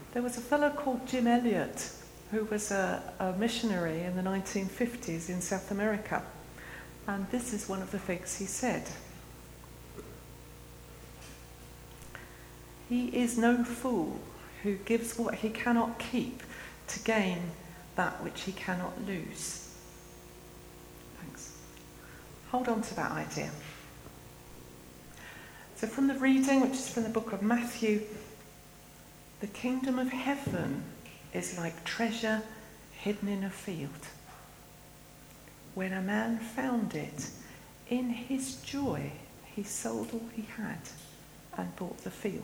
There was a fellow called Jim Elliot who was a missionary in the 1950s in South America. And this is one of the things he said. He is no fool who gives what he cannot keep to gain that which he cannot lose. Thanks. Hold on to that idea. So from the reading, which is from the book of Matthew, the kingdom of heaven is like treasure hidden in a field. When a man found it, in his joy, he sold all he had and bought the field.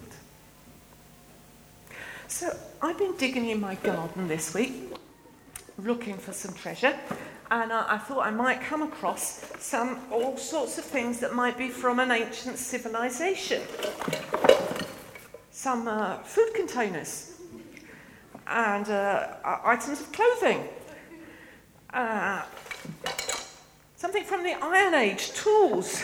So I've been digging in my garden this week, looking for some treasure, and I thought I might come across all sorts of things that might be from an ancient civilization. Some food containers and items of clothing. Something from the Iron Age, tools.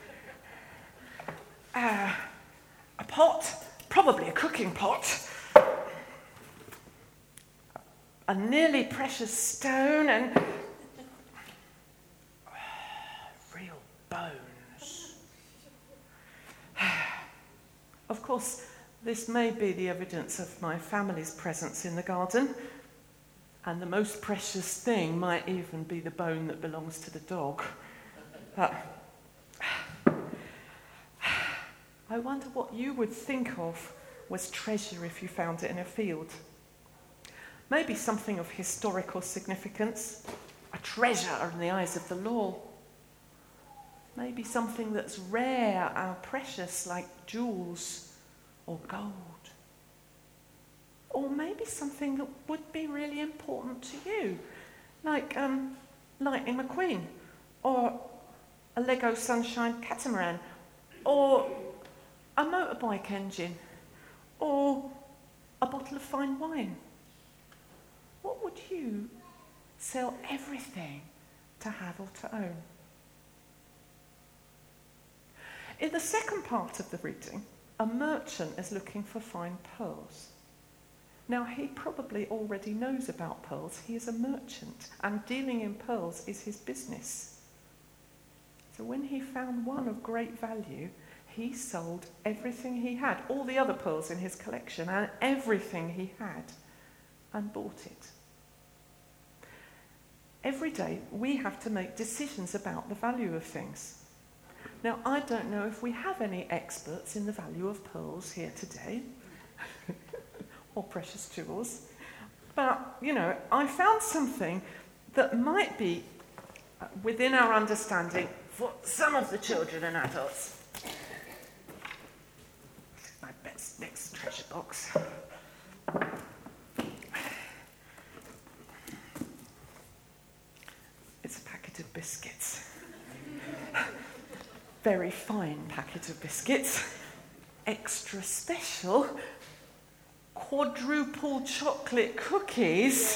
A pot, probably a cooking pot. A nearly precious stone and real bones. Of course, this may be the evidence of my family's presence in the garden, and the most precious thing might even be the bone that belongs to the dog. But I wonder what you would think of was treasure if you found it in a field. Maybe something of historical significance, a treasure in the eyes of the law. Maybe something that's rare and precious, like jewels or gold. Or maybe something that would be really important to you, like Lightning McQueen, or a Lego Sunshine catamaran, or a motorbike engine, or a bottle of fine wine. What would you sell everything to have or to own? In the second part of the reading, a merchant is looking for fine pearls. Now, he probably already knows about pearls. He is a merchant, and dealing in pearls is his business. So when he found one of great value, he sold everything he had, all the other pearls in his collection, and everything he had, and bought it. Every day, we have to make decisions about the value of things. Now, I don't know if we have any experts in the value of pearls here today, or precious jewels, but, I found something that might be within our understanding for some of the children and adults. My next treasure box. It's a packet of biscuits. Very fine packet of biscuits. Extra special quadruple chocolate cookies.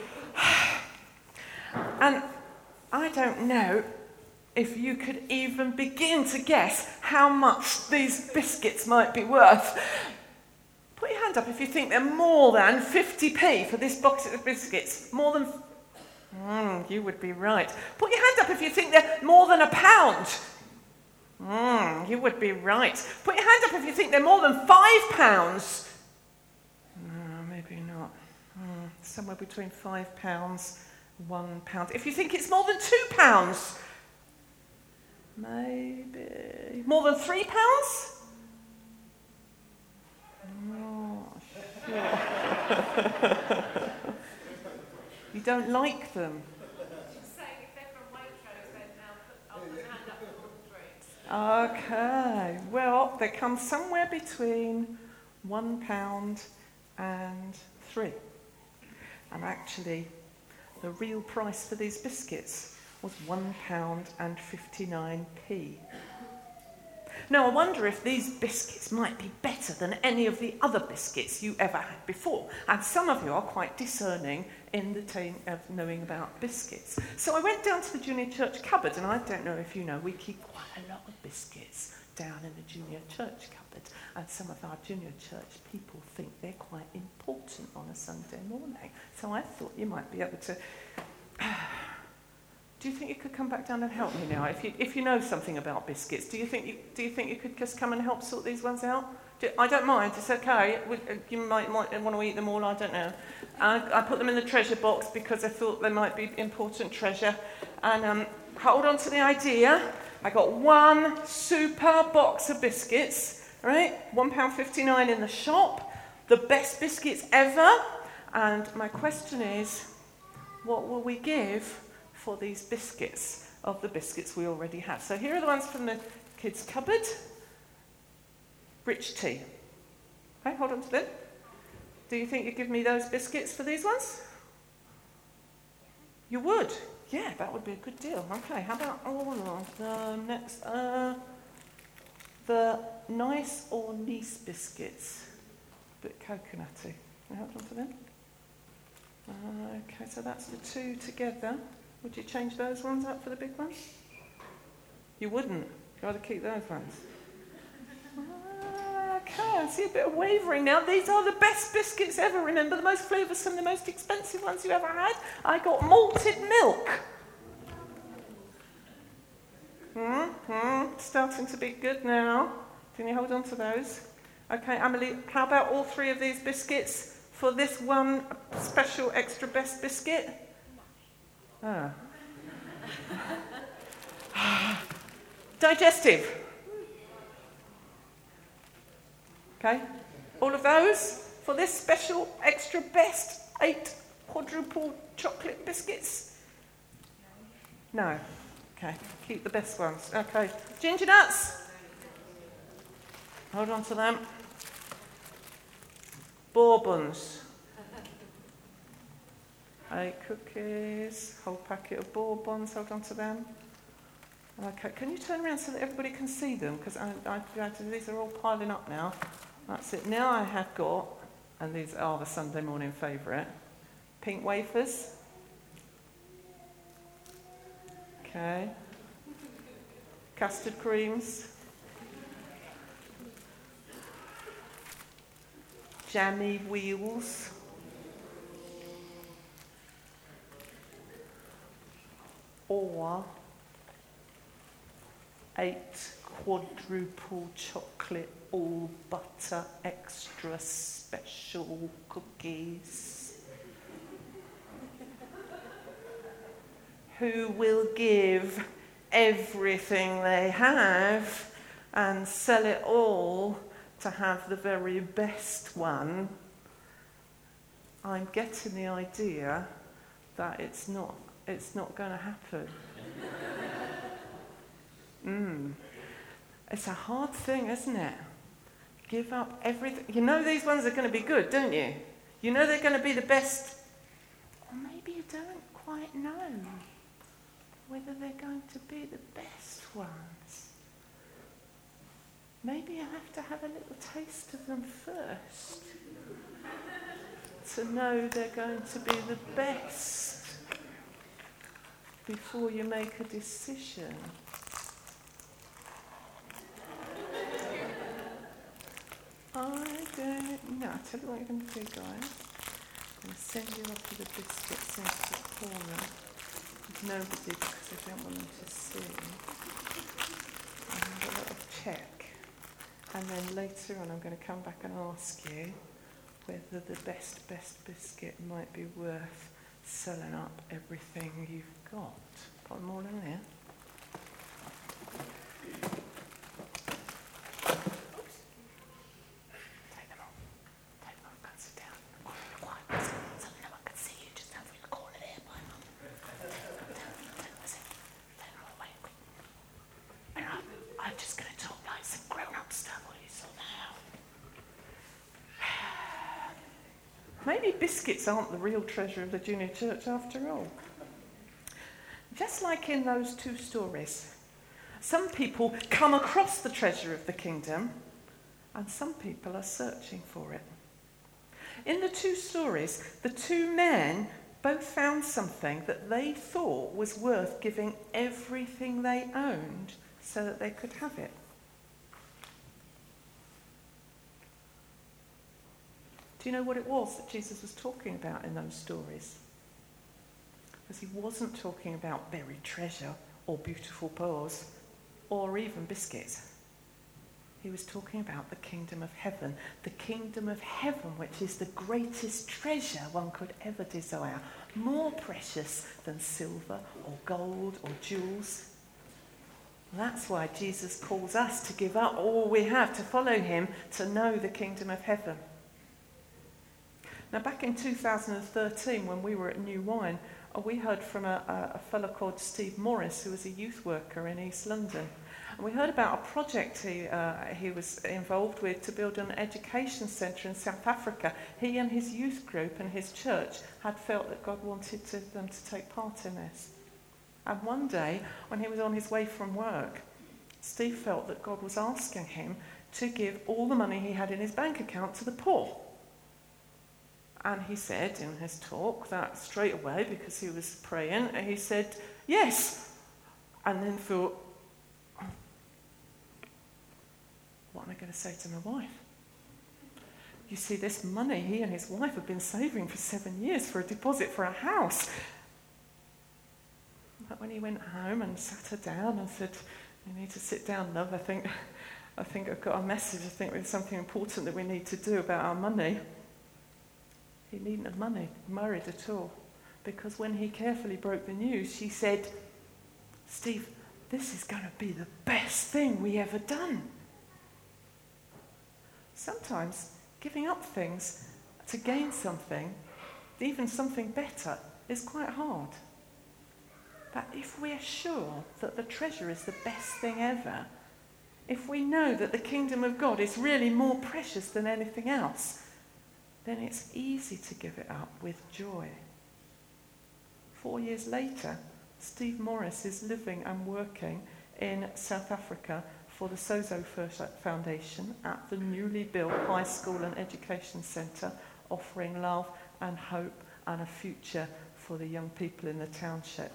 And I don't know if you could even begin to guess how much these biscuits might be worth. Put your hand up if you think they're more than 50p for this box of biscuits. More than... you would be right. Put your hand up if you think they're more than £1. You would be right. Put your hand up if you think they're more than £5. No, maybe not. Somewhere between £5, £1. If you think it's more than £2, maybe more than £3. Not sure. You don't like them? Okay, well, they come somewhere between £1 and £3. And actually, the real price for these biscuits was £1.59. Now, I wonder if these biscuits might be better than any of the other biscuits you ever had before. And some of you are quite discerning in the team of knowing about biscuits. So I went down to the junior church cupboard, and I don't know if you know, we keep quite a lot of biscuits down in the junior church cupboard, and some of our junior church people think they're quite important on a Sunday morning. So I thought you might be able to... Do you think you could come back down and help me now? If you know something about biscuits, do you think you could just come and help sort these ones out? I don't mind, it's okay. You might want to eat them all, I don't know. I put them in the treasure box because I thought they might be important treasure. And hold on to the idea. I got one super box of biscuits, right? £1.59 in the shop. The best biscuits ever. And my question is, what will we give for these biscuits of the biscuits we already have? So here are the ones from the kids' cupboard. Rich tea. Okay, hold on to them. Do you think you'd give me those biscuits for these ones? You would? Yeah, that would be a good deal. Okay, how about the next? The nice or nice biscuits. A bit coconutty. Can I hold on to them? Okay, so that's the two together. Would you change those ones up for the big ones? You wouldn't. You'd rather keep those ones. Okay, I see a bit of wavering now. These are the best biscuits ever. Remember, the most flavoursome, the most expensive ones you ever had? I got malted milk. Starting to be good now. Can you hold on to those? Okay, Emily, how about all three of these biscuits for this one special extra best biscuit? Digestive. Okay, all of those for this special extra best 8 quadruple chocolate biscuits? No. Okay, keep the best ones. Okay, ginger nuts. Hold on to them. Bourbons. 8 cookies, whole packet of bourbons, hold on to them. Okay, can you turn around so that everybody can see them? Because these are all piling up now. That's it. Now I have got, and these are the Sunday morning favourite, pink wafers. Okay. Custard creams. Jammy wheels. Or 8 quadruple chocolate all butter extra special cookies. Who will give everything they have and sell it all to have the very best one? I'm getting the idea that it's not going to happen. It's a hard thing, isn't it? Give up everything. You know these ones are going to be good, don't you? You know they're going to be the best. Or maybe you don't quite know whether they're going to be the best ones. Maybe you have to have a little taste of them first to know they're going to be the best before you make a decision. I don't know. I'll tell you what you're going to do, guys. I'm going to send you up to the biscuits into the corner with nobody because I don't want them to see. And have a little check. And then later on I'm going to come back and ask you whether the best biscuit might be worth selling up everything you've got. Put them all in there. Maybe biscuits aren't the real treasure of the junior church after all. Just like in those two stories, some people come across the treasure of the kingdom and some people are searching for it. In the two stories, the two men both found something that they thought was worth giving everything they owned so that they could have it. Do you know what it was that Jesus was talking about in those stories? Because he wasn't talking about buried treasure or beautiful pearls or even biscuits. He was talking about the kingdom of heaven. The kingdom of heaven, which is the greatest treasure one could ever desire. More precious than silver or gold or jewels. That's why Jesus calls us to give up all we have to follow him, to know the kingdom of heaven. Now, back in 2013, when we were at New Wine, we heard from a fellow called Steve Morris, who was a youth worker in East London. And we heard about a project he was involved with to build an education centre in South Africa. He and his youth group and his church had felt that God wanted them to take part in this. And one day, when he was on his way from work, Steve felt that God was asking him to give all the money he had in his bank account to the poor. And he said in his talk that straight away, because he was praying, he said, yes. And then thought, what am I going to say to my wife? You see, this money he and his wife have been saving for 7 years for a deposit for a house. But when he went home and sat her down and said, you need to sit down, love, I think I've got a message. I think there's something important that we need to do about our money. He needn't have married at all. Because when he carefully broke the news, she said, Steve, this is going to be the best thing we ever done. Sometimes giving up things to gain something, even something better, is quite hard. But if we're sure that the treasure is the best thing ever, if we know that the kingdom of God is really more precious than anything else, then it's easy to give it up with joy. 4 years later, Steve Morris is living and working in South Africa for the Sozo Foundation at the newly built high school and education centre, offering love and hope and a future for the young people in the township.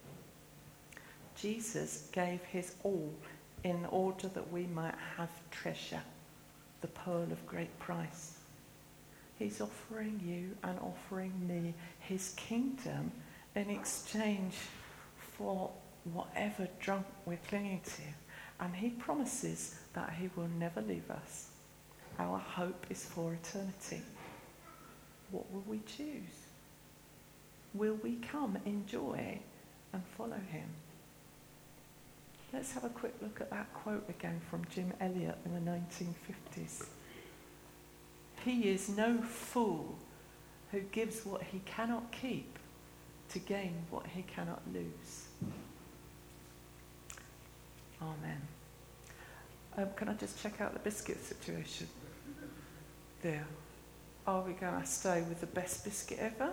Jesus gave his all in order that we might have treasure, the pearl of great price. He's offering you and offering me his kingdom in exchange for whatever junk we're clinging to. And he promises that he will never leave us. Our hope is for eternity. What will we choose? Will we come in joy and follow him? Let's have a quick look at that quote again from Jim Elliot in the 1950s. He is no fool who gives what he cannot keep to gain what he cannot lose. Amen. Can I just check out the biscuit situation? There. Are we going to stay with the best biscuit ever?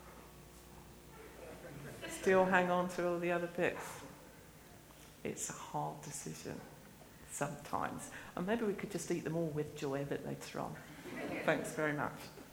Still hang on to all the other bits? It's a hard decision sometimes. And maybe we could just eat them all with joy a bit later on. Thanks very much.